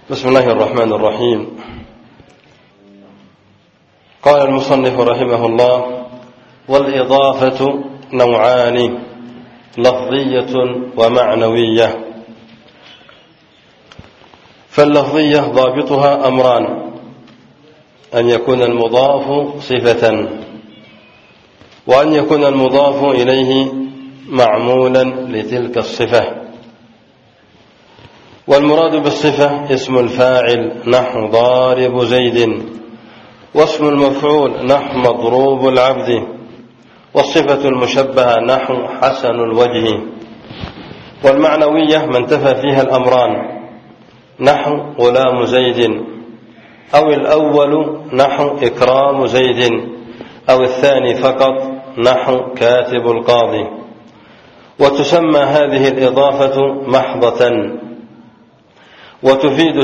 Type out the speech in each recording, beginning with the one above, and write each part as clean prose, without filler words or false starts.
بسم الله الرحمن الرحيم. قال المصنف رحمه الله: والإضافة نوعان، لفظية ومعنوية. فاللفظية ضابطها أمران: أن يكون المضاف صفة، وأن يكون المضاف إليه معمولا لتلك الصفة. والمراد بالصفة اسم الفاعل نحو ضارب زيد، واسم المفعول نحو مضروب العبد، والصفة المشبهة نحو حسن الوجه. والمعنوية ما انتفى فيها الأمران، نحو غلام زيد، أو الأول نحو إكرام زيد، أو الثاني فقط نحو كاتب القاضي. وتسمى هذه الإضافة محضة، وتفيد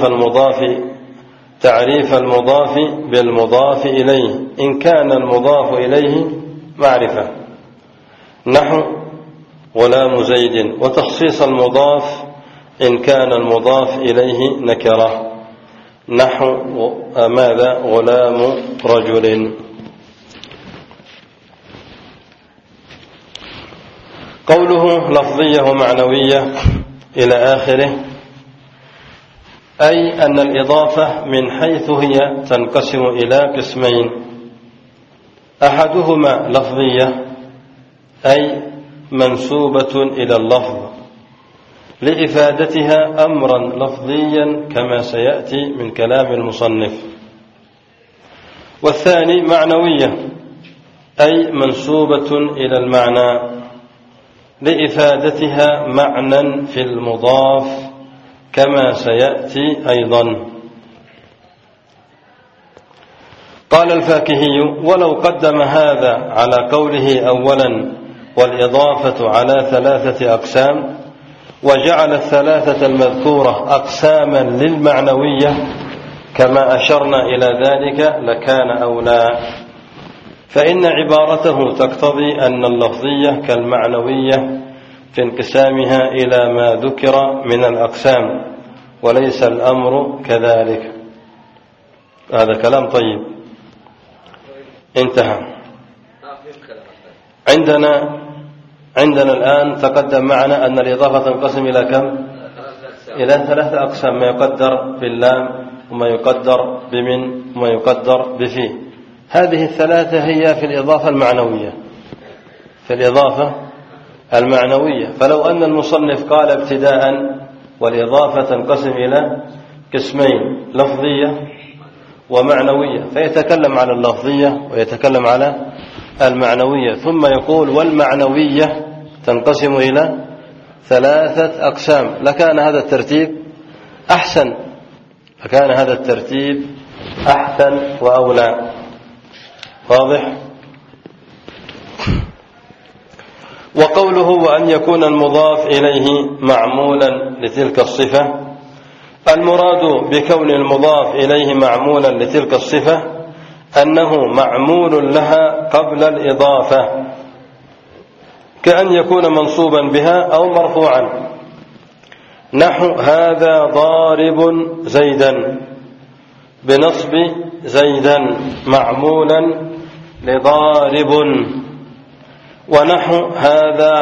تعريف المضاف بالمضاف إليه إن كان المضاف إليه معرفة، نحو غلام زيد، وتخصيص المضاف إن كان المضاف إليه نكرة، نحو ماذا؟ غلام رجل. قوله لفظية ومعنوية إلى آخره، أي أن الإضافة من حيث هي تنقسم إلى قسمين: أحدهما لفظية، أي منسوبة إلى اللفظ لإفادتها أمرا لفظيا كما سيأتي من كلام المصنف. والثاني معنوية، أي منسوبة إلى المعنى لإفادتها معنى في المضاف كما سيأتي أيضا. قال الفاكهي: ولو قدم هذا على قوله أولا والإضافة على 3 أقسام، وجعل 3 المذكورة أقساما للمعنوية كما أشرنا إلى ذلك لكان أولى، فإن عبارته تقتضي أن اللفظية كالمعنوية في انقسامها إلى ما ذكر من الأقسام، وليس الأمر كذلك. هذا كلام طيب، انتهى. عندنا الآن تقدم معنا أن الإضافة تنقسم إلى كم؟ إلى 3 أقسام: ما يقدر باللام، وما يقدر بمن، وما يقدر بفيه. هذه 3 هي في الإضافة المعنوية. فلو أن المصنف قال ابتداء والإضافة تنقسم إلى قسمين: لفظية ومعنوية، فيتكلم على اللفظية ويتكلم على المعنوية، ثم يقول والمعنوية تنقسم إلى 3 أقسام، لكان هذا الترتيب أحسن وأولى. واضح؟ وقوله وأن يكون المضاف إليه معمولا لتلك الصفة، المراد بكون المضاف إليه معمولا لتلك الصفة أنه معمول لها قبل الإضافة، كأن يكون منصوبا بها أو مرفوعا، نحو هذا ضارب زيدا، بنصب زيدا معمولا لضارب، ونحو هذا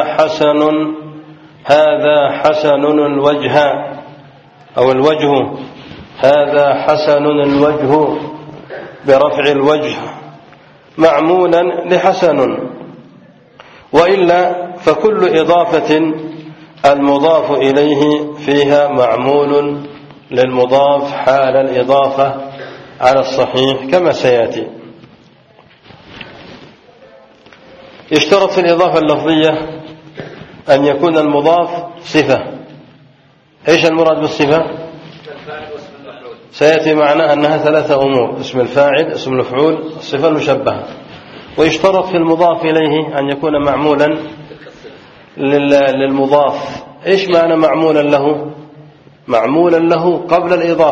حسن الوجه أو الوجه، هذا حسن الوجه برفع الوجه معمولا لحسن. وإلا فكل إضافة المضاف إليه فيها معمول للمضاف حال الإضافة على الصحيح كما سيأتي. يشترط في الإضافة اللفظية أن يكون المضاف صفة. إيش المراد بالصفة؟ سيأتي معنا أنها 3 أمور: اسم الفاعل، اسم المفعول، الصفة المشبهة. ويشترط في المضاف إليه أن يكون معمولا للمضاف. إيش معنى معمولا له؟ معمولا له قبل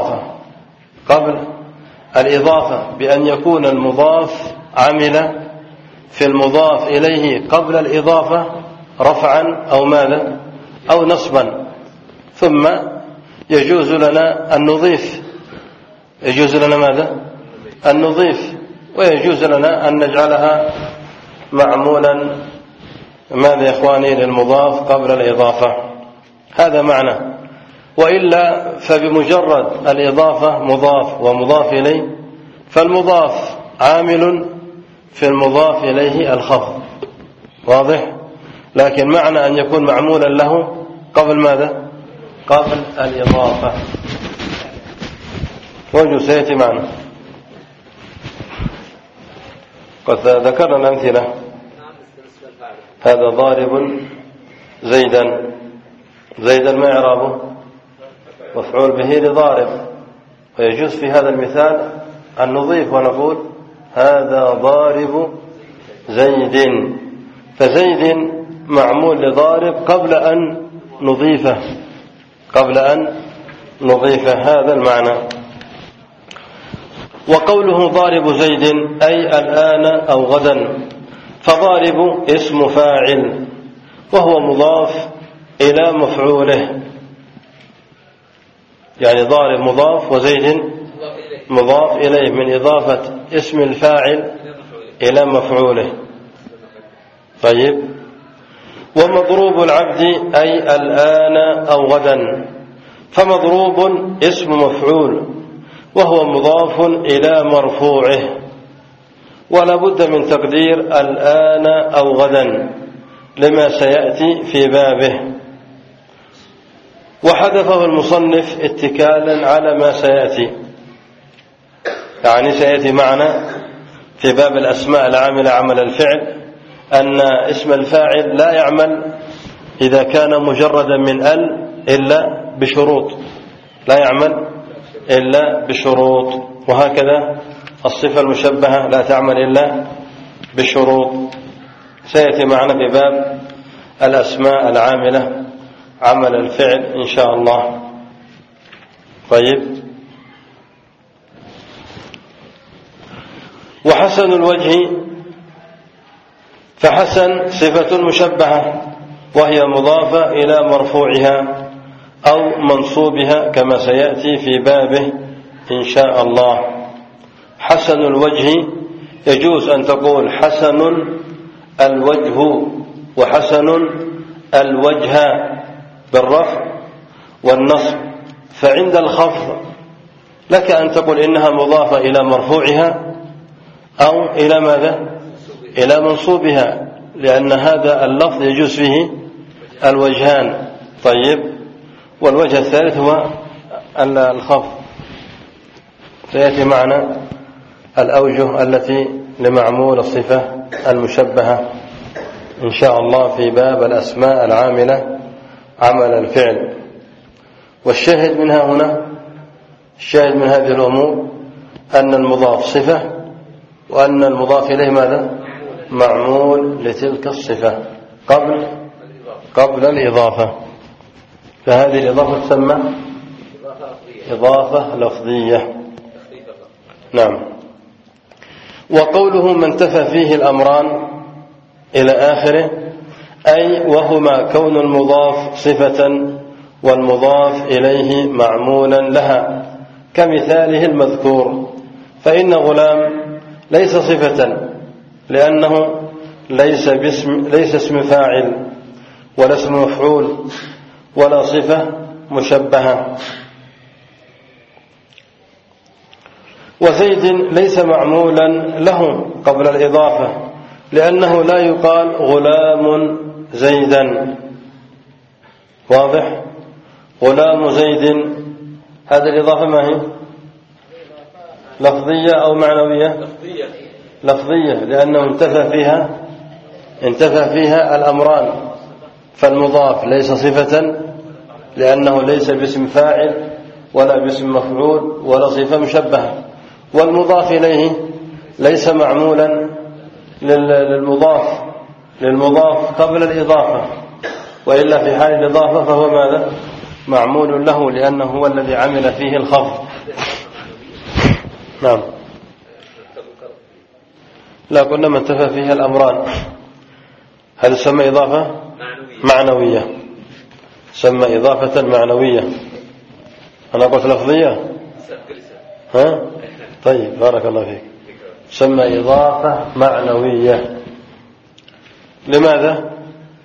الإضافة بأن يكون المضاف عمل في المضاف إليه قبل الإضافة رفعا أو ماذا أو نصبا، ثم يجوز لنا أن نضيف، يجوز لنا ماذا؟ أن نضيف، ويجوز لنا أن نجعلها معمولا ماذا يا إخواني للمضاف قبل الإضافة. هذا معنى. وإلا فبمجرد الإضافة مضاف ومضاف إليه، فالمضاف عامل في المضاف إليه الخفض، واضح؟ لكن معنى أن يكون معمولا له قبل ماذا؟ قبل الإضافة. وجه سيأتي معنا. قد ذكرنا الأمثلة. هذا ضارب زيدا، زيدا ما إعرابه؟ مفعول به لضارب. ويجوز في هذا المثال أن نضيف ونقول هذا ضارب زيد، فزيد معمول لضارب قبل أن نضيفه، قبل أن نضيف هذا المعنى. وقوله ضارب زيد أي الآن أو غدا، فضارب اسم فاعل وهو مضاف إلى مفعوله، يعني ضارب مضاف وزيد مضاف إليه من إضافة اسم الفاعل إلى مفعوله. طيب. ومضروب العبد أي الآن أو غدا، فمضروب اسم مفعول وهو مضاف إلى مرفوعه، ولا بد من تقدير الآن أو غدا لما سيأتي في بابه. وحذفه المصنف اتكالا على ما سيأتي، يعني سيأتي معنا في باب الأسماء العاملة عمل الفعل أن اسم الفاعل لا يعمل إذا كان مجردا من ال إلا بشروط، لا يعمل إلا بشروط، وهكذا الصفة المشبهة لا تعمل إلا بشروط. سيأتي معنا في باب الأسماء العاملة عمل الفعل إن شاء الله. طيب. وحسن الوجه، فحسن صفة مشبهة وهي مضافة إلى مرفوعها أو منصوبها كما سيأتي في بابه إن شاء الله. حسن الوجه يجوز أن تقول حسن الوجه وحسن الوجه بالرفع والنصب، فعند الخفض لك أن تقول إنها مضافة إلى مرفوعها أو إلى ماذا؟ إلى منصوبها، لأن هذا اللفظ يجوز فيه الوجهان. طيب. والوجه الثالث هو الخفض. سيأتي معنا الأوجه التي لمعمول الصفة المشبهة إن شاء الله في باب الأسماء العاملة عمل الفعل. والشاهد منها هنا، الشاهد من هذه الأمور أن المضاف صفة، وأن المضاف إليه ماذا؟ معمول لتلك الصفة قبل الإضافة، فهذه الإضافة تسمى إضافة لفظية. نعم. وقوله من انتفى فيه الأمران إلى آخره، أي وهما كون المضاف صفة والمضاف إليه معمولا لها، كمثاله المذكور. فإن غلام ليس صفة لأنه ليس اسم فاعل ولا اسم مفعول ولا صفة مشبهة. وزيد ليس معمولا له قبل الإضافة لأنه لا يقال غلام زيدا، واضح؟ غلام زيد هذه الإضافة ما هي؟ لفظية أو معنوية؟ لفظية، لأنه انتفى فيها الأمران، فالمضاف ليس صفة لأنه ليس باسم فاعل ولا باسم مفعول ولا صفة مشبهة، والمضاف إليه ليس معمولا للمضاف قبل الإضافة، وإلا في حال الإضافة فهو ماذا؟ معمول له، لأنه هو الذي عمل فيه الخفض. نعم. لا، قلنا ما انتفى فيها الأمران، هل تسمى إضافة معنوية، سمى إضافة معنوية. أنا قلت لفظية. ها؟ طيب بارك الله فيك. تسمى إضافة معنوية. لماذا؟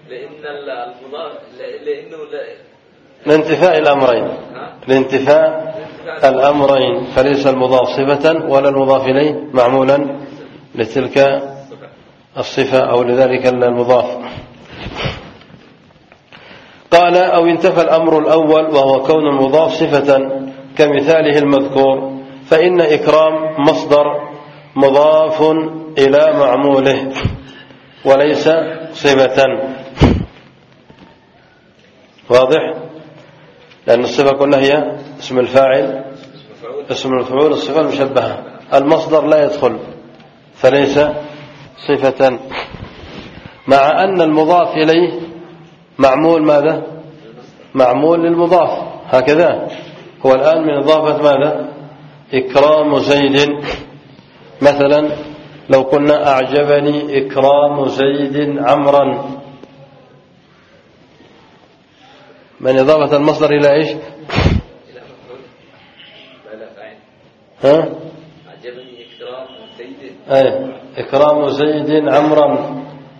لانتفاء الأمرين، لانتفاء الأمرين، فليس المضاف صفة ولا المضاف إليه معمولا لتلك الصفة أو لذلك المضاف. قال أو انتفى الأمر الأول وهو كون المضاف صفة كمثاله المذكور، فإن إكرام مصدر مضاف إلى معموله وليس صفة. واضح؟ لأن الصفة قلنا هي اسم الفاعل، اسم المفعول، الصفة المشبهة. المصدر لا يدخل فليس صفة، مع أن المضاف إليه معمول ماذا؟ معمول للمضاف. هكذا هو الآن من إضافة ماذا؟ إكرام زيد. مثلا لو قلنا أعجبني إكرام زيد عمرا، من إضافة المصدر إلى إيش؟ ها؟ أعجبني إكرام زيد. أي إكرام زيد عمرا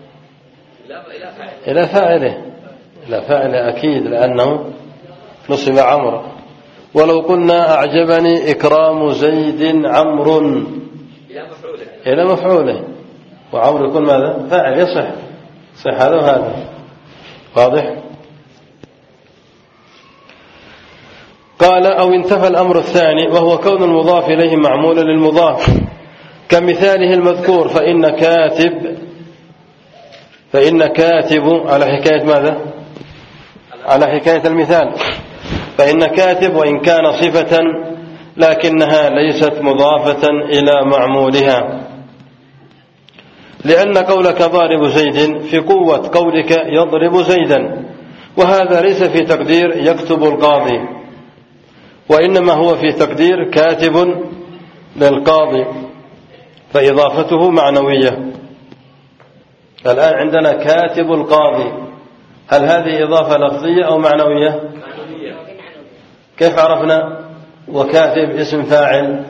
إلى فاعله، إلى فاعله أكيد لأنه نصب عمرو. ولو قلنا أعجبني إكرام زيد عمرو إلى مفعوله، وعمرو يكون ماذا؟ فاعل، يصح هذا وهذا. واضح؟ قال أو انتفى الأمر الثاني وهو كون المضاف إليه معمولا للمضاف كمثاله المذكور، فإن كاتب على حكاية ماذا؟ على حكاية المثال. فإن كاتب وإن كان صفة لكنها ليست مضافة إلى معمولها، لأن قولك ضارب زيد في قوة قولك يضرب زيدا، وهذا ليس في تقدير يكتب القاضي، وإنما هو في تقدير كاتب للقاضي، فإضافته معنوية. الآن عندنا كاتب القاضي، هل هذه إضافة لفظية أو معنوية؟ كيف عرفنا؟ وكاتب اسم فاعل،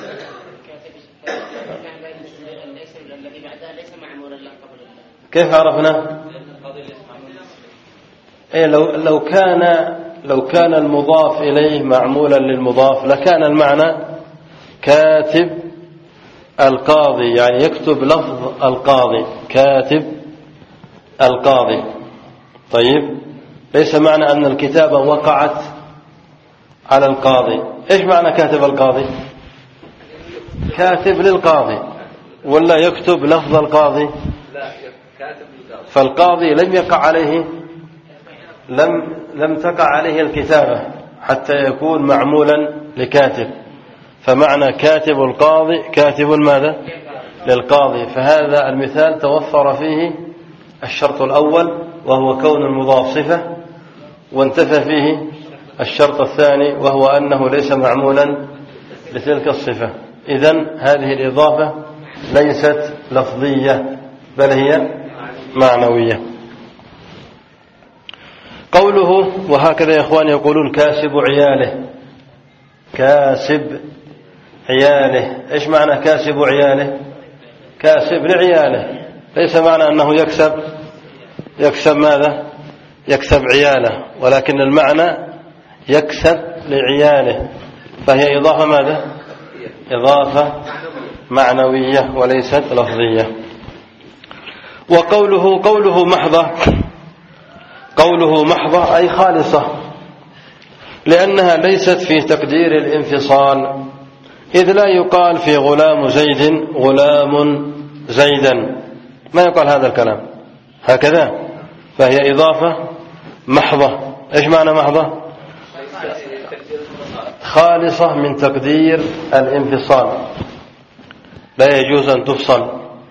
كيف عرفنا؟ إيه لو كان المضاف إليه معمولا للمضاف لكان المعنى كاتب القاضي، يعني يكتب لفظ القاضي، كاتب القاضي. طيب، ليس معنى أن الكتابة وقعت على القاضي. إيش معنى كاتب القاضي؟ كاتب للقاضي ولا يكتب لفظ القاضي؟ فالقاضي لم يقع عليه، لم تقع عليه الكتابة حتى يكون معمولا لكاتب، فمعنى كاتب القاضي كاتب ماذا؟ للقاضي. فهذا المثال توفر فيه الشرط الأول وهو كون المضاف صفة، وانتفى فيه الشرط الثاني وهو أنه ليس معمولا لتلك الصفة. إذن هذه الإضافة ليست لفظية بل هي معنوية. قوله وهكذا يا إخوان يقولون كاسب عياله، كاسب عياله. إيش معنى كاسب عياله؟ كاسب لعياله، ليس معنى أنه يكسب ماذا؟ يكسب عياله، ولكن المعنى يكسب لعياله، فهي إضافة ماذا؟ إضافة معنوية وليست لفظية. وقوله محضة، قوله محضة أي خالصة، لأنها ليست في تقدير الانفصال، إذ لا يقال في غلام زيد غلام زيدا، ما يقال هذا الكلام هكذا، فهي إضافة محضة. إيش معنى محضة؟ خالصة من تقدير الانفصال، لا يجوز أن تفصل.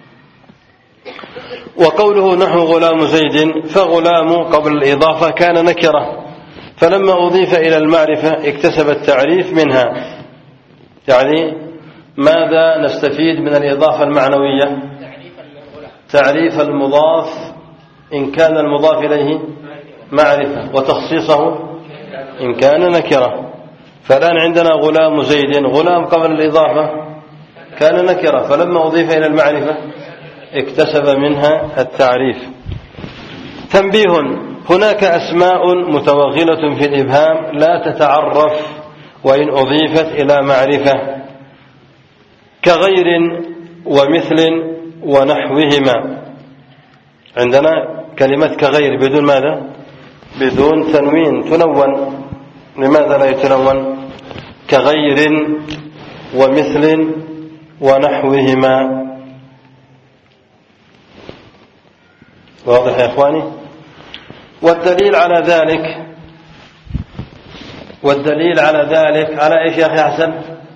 وقوله نحو غلام زيد، فغلام قبل الإضافة كان نكرة، فلما أضيف إلى المعرفة اكتسب التعريف منها. يعني ماذا نستفيد من الإضافة المعنوية؟ تعريف المضاف إن كان المضاف إليه معرفة، وتخصيصه إن كان نكرة. فالآن عندنا غلام زيد، غلام قبل الإضافة كان نكرة، فلما أضيف إلى المعرفة اكتسب منها التعريف. تنبيه: هناك أسماء متوغلة في الإبهام لا تتعرف وإن أضيفت إلى معرفة، كغير ومثل ونحوهما. عندنا كلمة كغير بدون ماذا؟ بدون تنوين، تنون. لماذا لا يتنون؟ كغير ومثل ونحوهما. واضح يا إخواني؟ والدليل على ذلك على إيش يا أخي حسن؟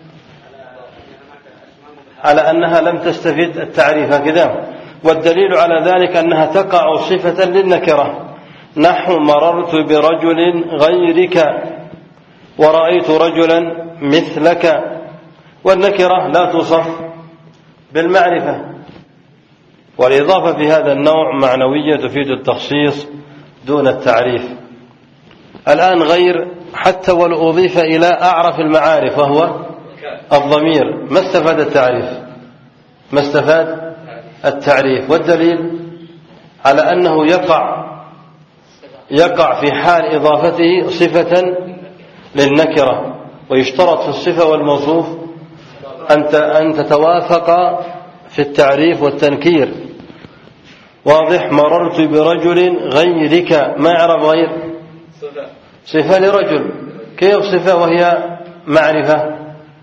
على أنها لم تستفد التعريف هكذا. والدليل على ذلك أنها تقع صفة للنكرة، نحو مررت برجل غيرك ورأيت رجلا مثلك. والنكرة لا توصف بالمعرفة، والإضافة في هذا النوع معنوية تفيد التخصيص دون التعريف. الآن غير حتى ولو أضيف إلى أعرف المعارف وهو الضمير ما استفاد التعريف، ما استفاد التعريف. والدليل على أنه يقع في حال إضافته صفة للنكرة، ويشترط في الصفة والموصوف أن تتوافق في التعريف والتنكير. واضح؟ مررت برجل غيرك، ما يعرف غير؟ صفة لرجل. كيف صفة وهي معرفة؟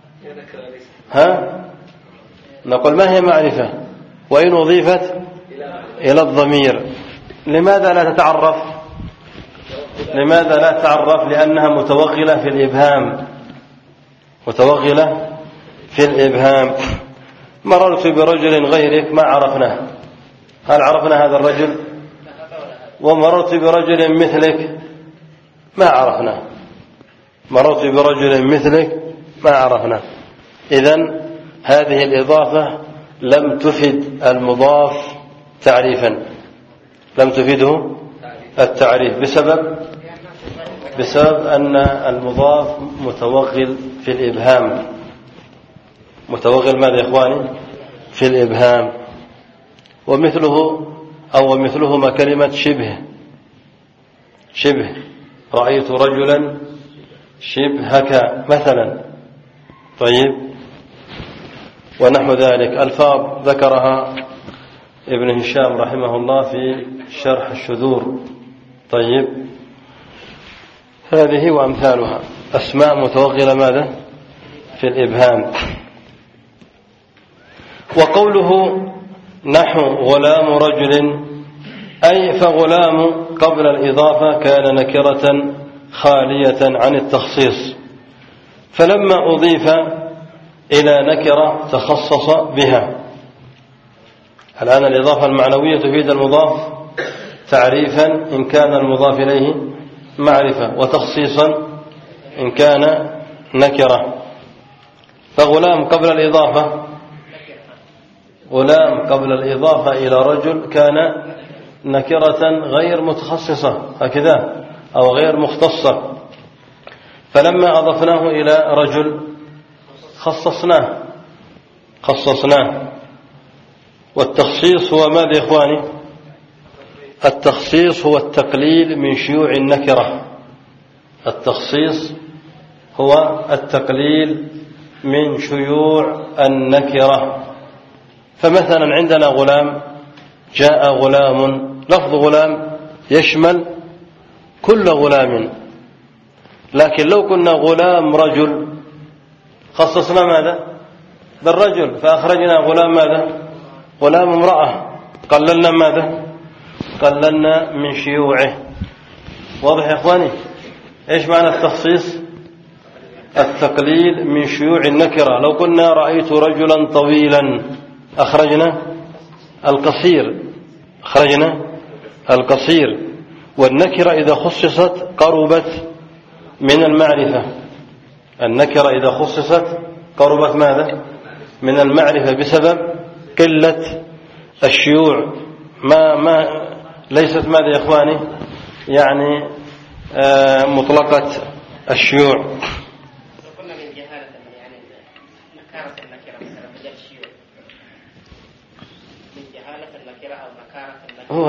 نقول ما هي معرفة وإن أضيفت إلى الضمير؟ لماذا لا تتعرف؟ لأنها متوغلة في الإبهام. مررت برجل غيرك، ما عرفناه. هل عرفنا هذا الرجل؟ ومررت برجل مثلك، ما عرفناه. مررت برجل مثلك ما عرفناه. إذن هذه الإضافة لم تفد المضاف تعريفا، لم تفده التعريف بسبب أن المضاف متوغل في الإبهام. متوغل ماذا يا إخواني؟ في الإبهام. ومثلهما كلمة شبه، رأيت رجلا شبهك مثلا. طيب، ونحو ذلك ألفاظ ذكرها ابن هشام رحمه الله في شرح الشذور. طيب، هذه وأمثالها أسماء متوغلة ماذا؟ في الإبهام. وقوله نحو غلام رجل، أي فغلام قبل الإضافة كان نكرة خالية عن التخصيص، فلما أضيف إلى نكرة تخصص بها. الآن الإضافة المعنوية تفيد المضاف تعريفا إن كان المضاف إليه معرفة، وتخصيصا إن كان نكرة. فغلام قبل الإضافة إلى رجل كان نكرة غير متخصصة هكذا، أو غير مختصة. فلما أضفناه إلى رجل خصصناه. والتخصيص هو ماذا يا إخواني؟ التخصيص هو التقليل من شيوع النكرة. التخصيص هو التقليل من شيوع النكرة. فمثلا عندنا غلام، جاء غلام، لفظ غلام يشمل كل غلام، لكن لو كنا غلام رجل خصصنا ماذا؟ بالرجل، فأخرجنا غلام ماذا؟ غلام امرأة، قللنا ماذا؟ قللنا من شيوعه. واضح يا إخواني؟ إيش معنى التخصيص؟ التقليل من شيوع النكرة. لو قلنا رأيت رجلا طويلا أخرجنا القصير. والنكرة إذا خصصت قربت من المعرفة. النكرة إذا خصصت قربت ماذا؟ من المعرفة بسبب قلة الشيوع. ما ليست ماذا يا إخواني؟ يعني مطلقة الشيوع.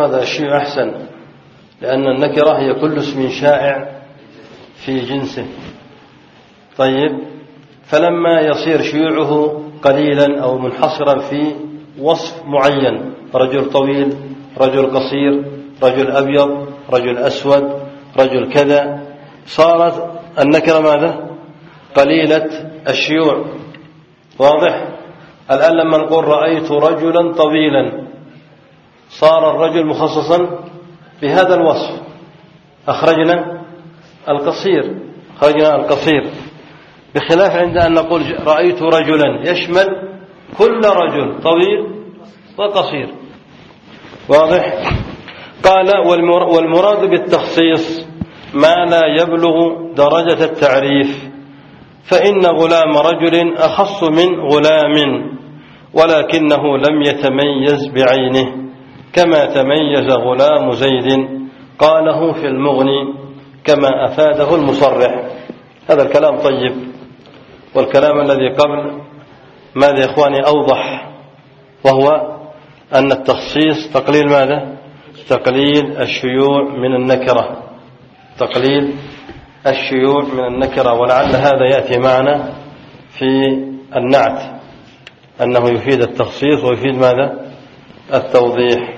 هذا شيء أحسن، لأن النكرة هي كل اسم شائع في جنسه. طيب، فلما يصير شيوعه قليلا أو منحصرا في وصف معين، رجل طويل، رجل قصير، رجل أبيض، رجل أسود، رجل كذا، صارت النكرة ماذا؟ قليلة الشيوع. واضح؟ الآن لما نقول رأيت رجلا طويلا، صار الرجل مخصصا بهذا الوصف، أخرجنا القصير، بخلاف عند أن نقول رأيت رجلا يشمل كل رجل طويل وقصير. واضح؟ قال والمراد بالتخصيص ما لا يبلغ درجة التعريف، فإن غلام رجل أخص من غلام ولكنه لم يتميز بعينه كما تميز غلام زيد، قاله في المغني كما أفاده المصرح. هذا الكلام طيب، والكلام الذي قبل ماذا يا إخواني أوضح، وهو أن التخصيص تقليل ماذا؟ تقليل الشيوع من النكرة، تقليل الشيوع من النكرة. ولعل هذا يأتي معنا في النعت، أنه يفيد التخصيص ويفيد ماذا؟ التوضيح.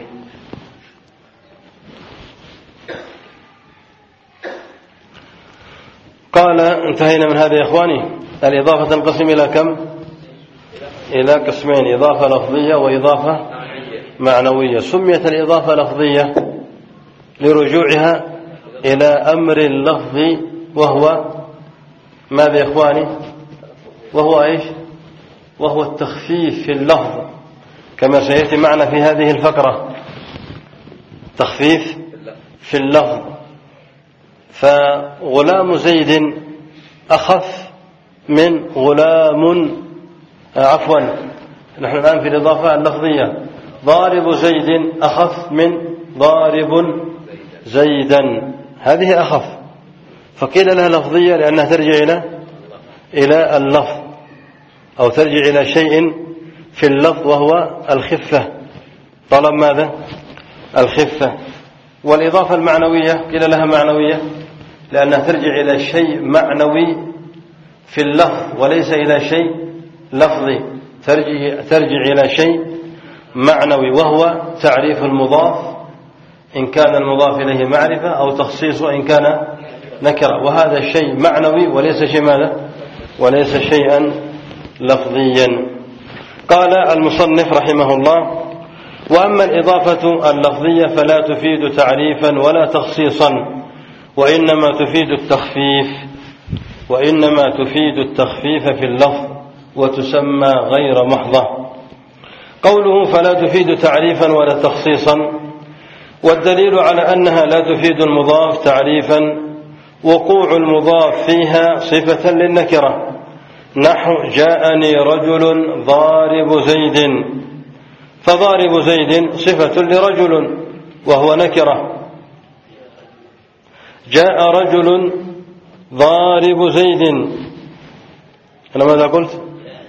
قال انتهينا من هذا يا إخواني. الإضافة تنقسم إلى كم؟ إلى قسمين، إضافة لفظية وإضافة معنوية. سميت الإضافة لفظية لرجوعها إلى أمر اللفظ، وهو ماذا يا إخواني؟ وهو إيش؟ وهو التخفيف في اللفظ، كما سيأتي معنا في هذه الفقرة، تخفيف في اللفظ. فغلام زيد أخف من غلام، عفوا نحن الآن في الإضافة اللفظية، ضارب زيد أخف من ضارب زيدا، هذه أخف، فقيل لها لفظية لأنها ترجع إلى اللفظ، أو ترجع إلى شيء في اللفظ وهو الخفة، طلب ماذا؟ الخفة. والإضافة المعنوية قيل لها معنوية لأنها ترجع إلى شيء معنوي في اللفظ وليس إلى شيء لفظي، ترجع إلى شيء معنوي، وهو تعريف المضاف إن كان المضاف إليه معرفة، أو تخصيصه إن كان نكرة، وهذا الشيء معنوي وليس شيء ماذا؟ وليس شيئا لفظيا. قال المصنف رحمه الله: وأما الإضافة اللفظية فلا تفيد تعريفا ولا تخصيصا، وإنما تفيد التخفيف في اللفظ، وتسمى غير محضة. قوله فلا تفيد تعريفا ولا تخصيصا، والدليل على أنها لا تفيد المضاف تعريفا وقوع المضاف فيها صفة للنكرة، نحو جاءني رجل ضارب زيد، فضارب زيد صفة لرجل وهو نكرة. جاء رجل ضارب زيد، أنا ماذا قلت؟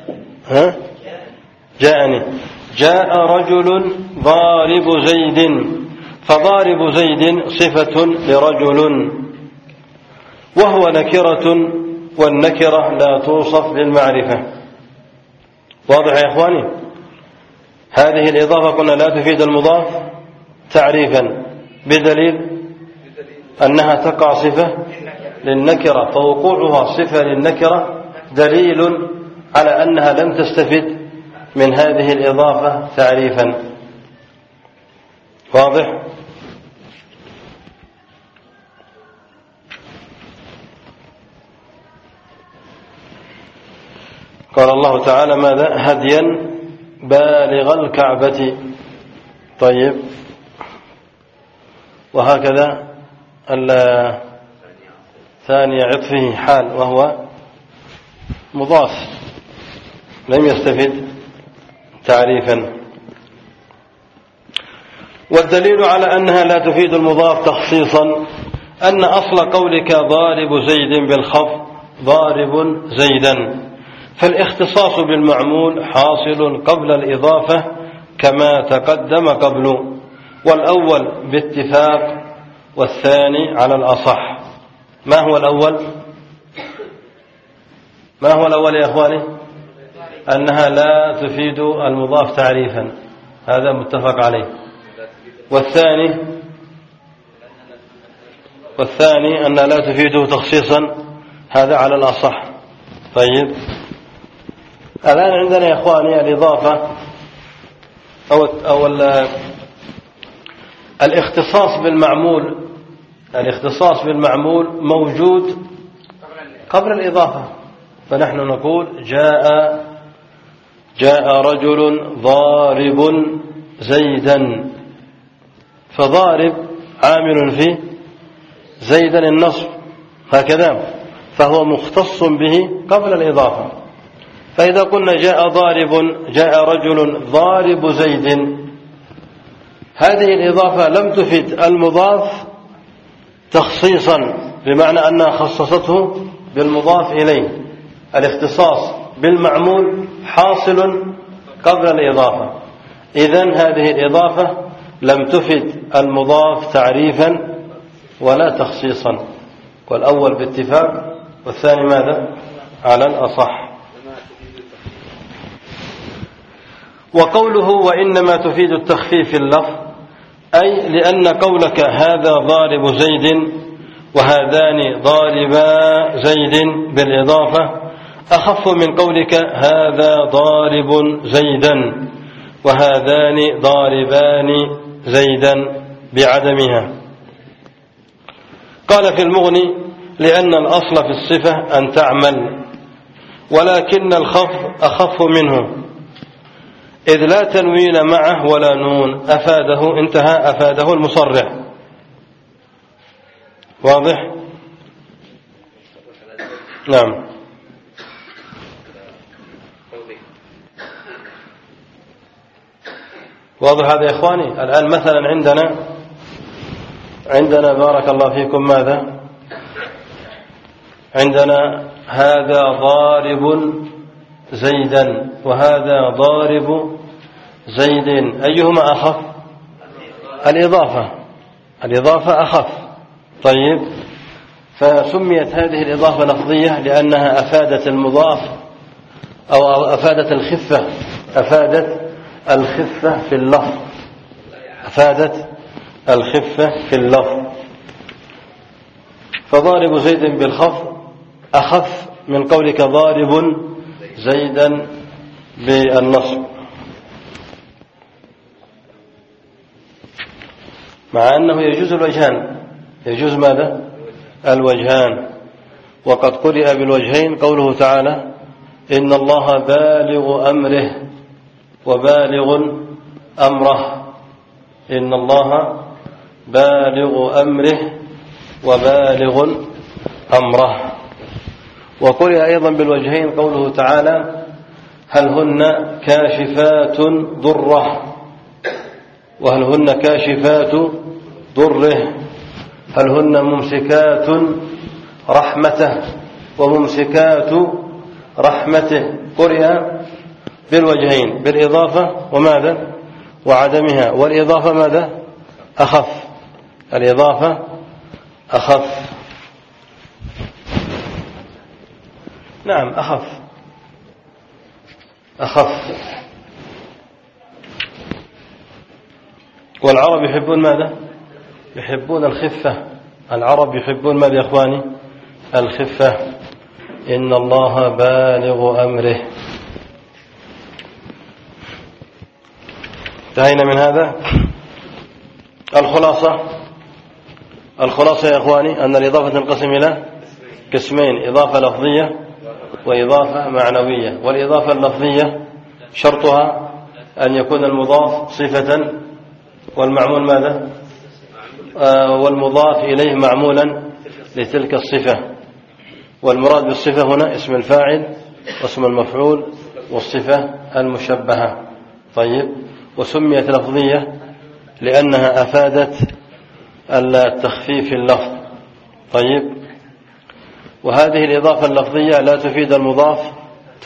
جاءني، جاء رجل ضارب زيد، فضارب زيد صفة لرجل وهو نكرة، والنكرة لا توصف بالمعرفة. واضح يا إخواني؟ هذه الإضافة قلنا لا تفيد المضاف تعريفا، بدليل أنها تقع صفة للنكرة، فوقوعها صفة للنكرة دليل على أنها لم تستفد من هذه الإضافة تعريفا. واضح؟ قال الله تعالى ماذا؟ هديا بالغ الكعبة. طيب، وهكذا ثاني عطفه حال وهو مضاف لم يستفد تعريفا. والدليل على أنها لا تفيد المضاف تخصيصا أن أصل قولك ضارب زيد بالخفض ضارب زيدا، فالاختصاص بالمعمول حاصل قبل الإضافة كما تقدم قبل، والأول باتفاق والثاني على الأصح. ما هو الأول؟ ما هو الأول يا أخواني؟ أنها لا تفيد المضاف تعريفا، هذا متفق عليه. والثاني أنها لا تفيده تخصيصا، هذا على الأصح. طيب، الآن عندنا يا أخواني الإضافة أو الاختصاص بالمعمول موجود قبل الإضافة. فنحن نقول جاء رجل ضارب زيدا، فضارب عامل في زيدا النصب هكذا، فهو مختص به قبل الإضافة. فإذا قلنا جاء رجل ضارب زيد، هذه الإضافة لم تفد المضاف تخصيصا، بمعنى أنها خصصته بالمضاف إليه. الاختصاص بالمعمول حاصل قبل الإضافة، إذن هذه الإضافة لم تفد المضاف تعريفا ولا تخصيصا. والأول باتفاق والثاني ماذا؟ على الأصح. وقوله وإنما تفيد التخفيف اللفظ، أي لأن قولك هذا ضارب زيد وهذان ضاربا زيد بالإضافة أخف من قولك هذا ضارب زيدا وهذان ضاربان زيدا بعدمها. قال في المغني لأن الأصل في الصفة أن تعمل، ولكن الخفض أخف منه، إذ لا تنوين معه ولا نون، أفاده المصرح. واضح؟ نعم. واضح هذا يا إخواني؟ الآن مثلا عندنا بارك الله فيكم ماذا؟ عندنا هذا ضارب زيدا وهذا ضارب زيد، أيهما أخف؟ الإضافة أخف. طيب، فسميت هذه الإضافة لفظية لأنها أفادت المضاف أو أفادت الخفة، أفادت الخفة في اللفظ. فضارب زيد بالخفض أخف من قولك ضارب زيدا بالنصب، مع أنه يجوز الوجهان. يجوز ماذا؟ الوجهان. وقد قرئ بالوجهين قوله تعالى إن الله بالغ أمره وبالغ أمره، إن الله بالغ أمره وبالغ أمره. وقرئ أيضا بالوجهين قوله تعالى هل هن كاشفات ضره وهل هن كاشفات ضره، هل هن ممسكات رحمته وممسكات رحمته. قرئ بالوجهين، بالإضافة وماذا؟ وعدمها. والإضافة ماذا؟ أخف. الإضافة أخف. نعم، أخف. والعرب يحبون ماذا؟ يحبون الخفة. العرب يحبون ماذا يا إخواني؟ الخفة. إن الله بالغ أمره. انتهينا من هذا. الخلاصة يا إخواني أن الإضافة تنقسم إلى قسمين: إضافة لفظية وإضافة معنوية. والإضافة اللفظية شرطها أن يكون المضاف صفة والمعمول ماذا؟ والمضاف إليه معمولا لتلك الصفة. والمراد بالصفة هنا اسم الفاعل واسم المفعول والصفة المشبهة. طيب، وسميت لفظية لأنها أفادت التخفيف اللفظ. طيب، وهذه الإضافة اللفظية لا تفيد المضاف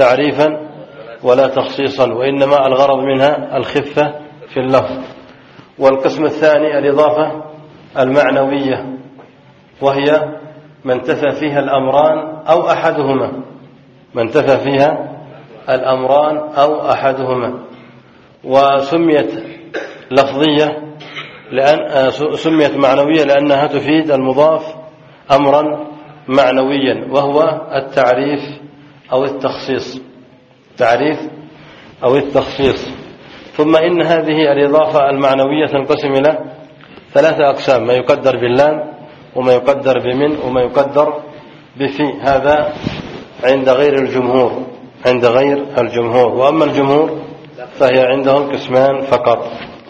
تعريفا ولا تخصيصا، وإنما الغرض منها الخفة في اللفظ. والقسم الثاني الإضافة المعنوية، وهي ما انتفى فيها الأمران أو أحدهما، ما انتفى فيها الأمران أو أحدهما. وسميت لفظية سميت معنوية لأنها تفيد المضاف أمرا معنويا، وهو التعريف أو التخصيص، تعريف أو التخصيص. ثم إن هذه الإضافة المعنوية تنقسم إلى 3 أقسام: ما يقدر باللام، وما يقدر بمن، وما يقدر بفي. هذا عند غير الجمهور، عند غير الجمهور. وأما الجمهور فهي عندهم قسمان فقط.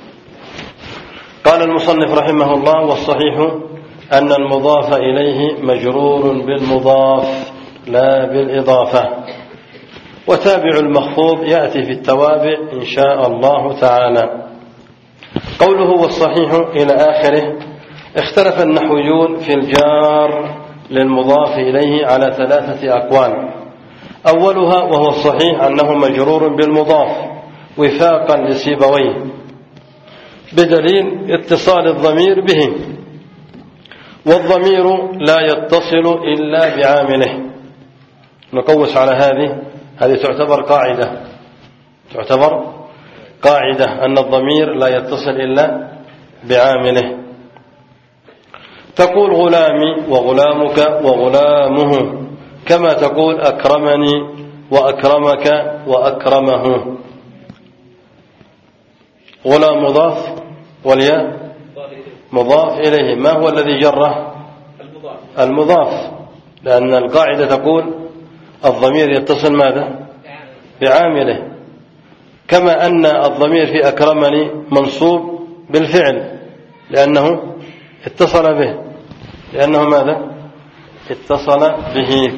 قال المصنف رحمه الله: والصحيح أن المضاف إليه مجرور بالمضاف لا بالإضافة. وتابع المخفوض يأتي في التوابع إن شاء الله تعالى. قوله والصحيح إلى آخره. اختلف النحويون في الجار للمضاف إليه على 3 أقوال. أولها وهو الصحيح أنه مجرور بالمضاف وفاقا لسيبويه بدليل اتصال الضمير به، والضمير لا يتصل إلا بعامله. نقوس على هذه تعتبر قاعدة أن الضمير لا يتصل إلا بعامله. تقول غلامي وغلامك وغلامه، كما تقول أكرمني وأكرمك وأكرمه. غلام مضاف والياء مضاف إليه. ما هو الذي جره؟ المضاف، لأن القاعدة تقول الضمير يتصل ماذا؟ بعامله. كما أن الضمير في أكرمني منصوب بالفعل لأنه اتصل به، لأنه ماذا؟ اتصل به.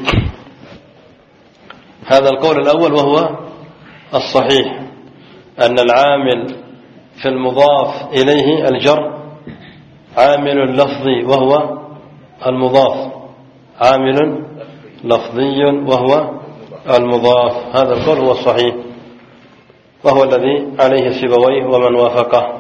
هذا القول الأول وهو الصحيح، أن العامل في المضاف إليه الجر عامل لفظي وهو المضاف، عامل لفظي وهو المضاف. هذا القول هو الصحيح، وهو الذي عليه سيبويه ومن وافقه.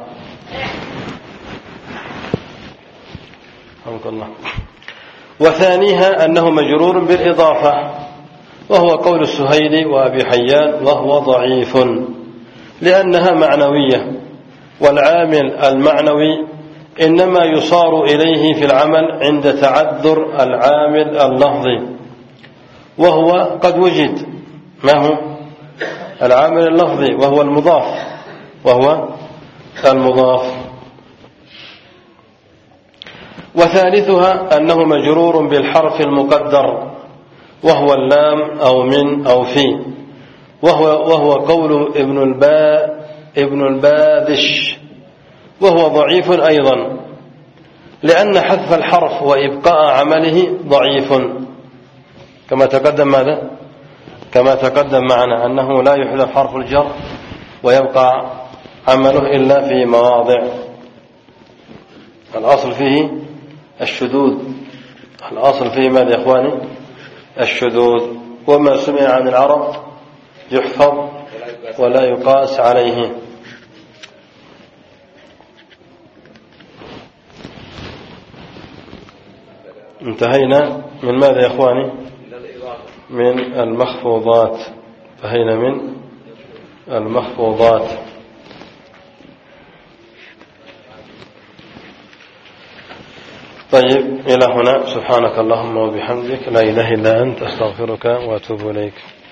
الله. وثانيها أنه مجرور بالإضافة، وهو قول السهيلي وأبي حيان، وهو ضعيف لأنها معنوية، والعامل المعنوي إنما يصار إليه في العمل عند تعذر العامل اللفظي، وهو قد وجد. ما هو العامل اللفظي؟ وهو المضاف. وثالثها أنه مجرور بالحرف المقدر، وهو اللام أو من أو في، وهو قول ابن البادش، وهو ضعيف أيضا، لأن حذف الحرف وإبقاء عمله ضعيف، كما تقدم ماذا؟ كما تقدم معنا أنه لا يحذف حرف الجر ويبقى عمله إلا في مواضع الأصل فيه الشذوذ. الأصل فيه ماذا يا إخواني؟ الشذوذ. وما سمع عن العرب يحفظ ولا يقاس عليه. انتهينا من ماذا يا إخواني؟ من المخفوضات. انتهينا من المخفوضات. طيب إلى هنا. سبحانك اللهم وبحمدك، لا إله إلا أنت، أستغفرك وأتوب إليك.